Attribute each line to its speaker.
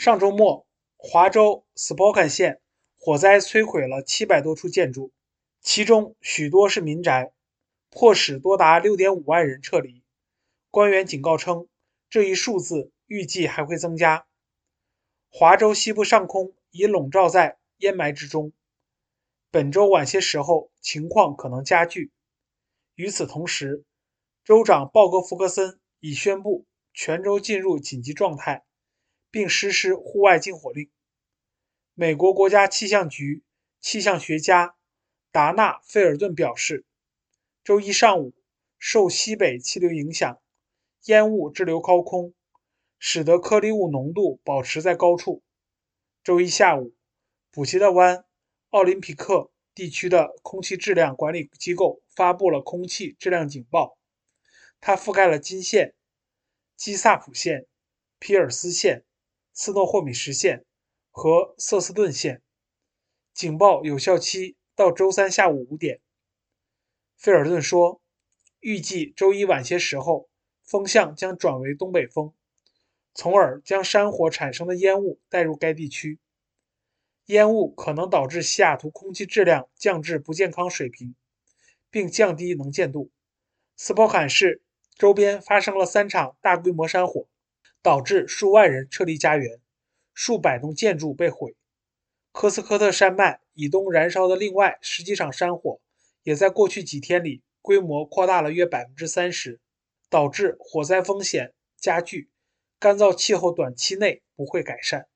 Speaker 1: 上周末，华州斯波坎县火灾摧毁了700多处建筑，其中许多是民宅，迫使多达6.5万人撤离。官员警告称，这一数字预计还会增加。华州西部上空已笼罩在烟霾之中，本周晚些时候情况可能加剧。与此同时，州长鲍格福克森已宣布全州进入紧急状态，并实施户外禁火令。美国国家气象局气象学家达纳·费尔顿表示，周一上午受西北气流影响，烟雾滞留高空，使得颗粒物浓度保持在高处。周一下午，普吉特湾奥林匹克地区的空气质量管理机构发布了空气质量警报，它覆盖了金县、基萨普县、皮尔斯县、斯诺霍米什县和瑟斯顿县。警报有效期到周三下午5点。费尔顿说，预计周一晚些时候，风向将转为东北风，从而将山火产生的烟雾带入该地区。烟雾可能导致西雅图空气质量降至不健康水平，并降低能见度。斯波坎市周边发生了3场大规模山火，导致数万人撤离家园，数百栋建筑被毁。科斯科特山脉以东燃烧的另外10几场山火，也在过去几天里规模扩大了约 30%， 导致火灾风险加剧，干燥气候短期内不会改善。